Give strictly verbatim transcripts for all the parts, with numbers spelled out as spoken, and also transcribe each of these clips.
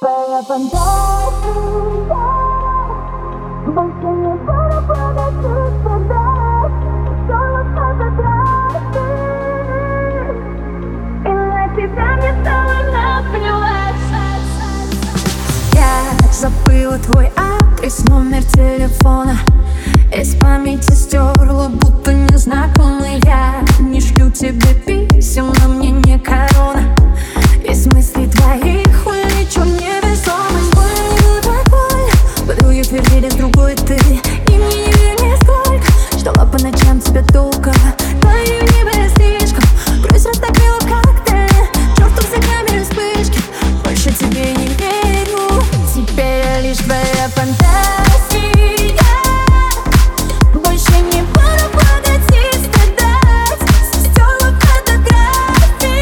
Твоя фантазия, больше не буду плакать и страдать. Снова фотографии, и на тебя мне стало наплевать. Я забыла твой адрес, номер телефона, из памяти стерла, будто незнакомый. Я не шлю тебе писем, на мне не корона. Из мыслей твоих улечу невесомость. Больно не было так больно, подруги твердили другой ты. И мне не верь нисколько, ждала по ночам тебя долго. Твои небо слишком, грусть растопила как ты. Черту все камеры вспышки, больше тебе не верю. Теперь я лишь твоя фантазия. Больше не буду плакать и страдать. Стерла фотографии,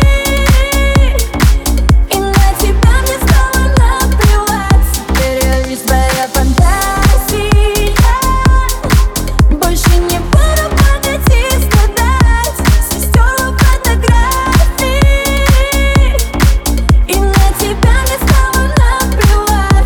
и на тебя мне стало наплевать. Теперь я лишь твоя фантазия. Больше не буду плакать и страдать. Стерла фотографии, и на тебя мне стало наплевать.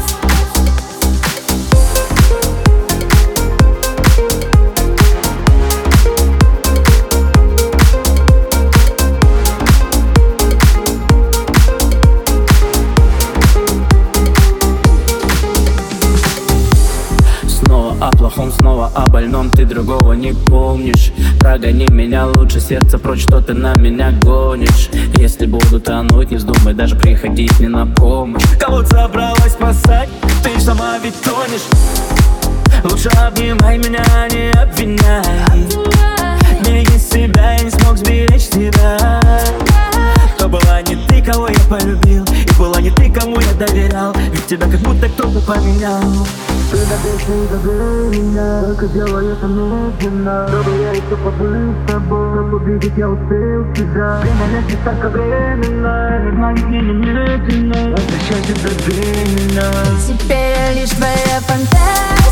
Снова о плохом, снова о больном, ты другого не помнишь. Прогони меня лучше, сердце прочь, что ты на меня гонишь. Если буду тонуть, не вздумай даже приходить мне на помощь. Кого собралась спасать, ты сама ведь тонешь. Лучше обнимай меня, не обвиняй. Береги себя, я не смог сберечь тебя. То была не ты, кого я полюбил, и была не ты, кому я доверял. Ведь тебя как будто кто-то поменял. Ты добейся и забери меня, только делай это медленно. Чтобы я еще побыл с тобой, как увидеть я успел тебя. Время летит так временно, не знаю, мне немедленно. Возвращайся, забей меня. Теперь я лишь твоя фантазия.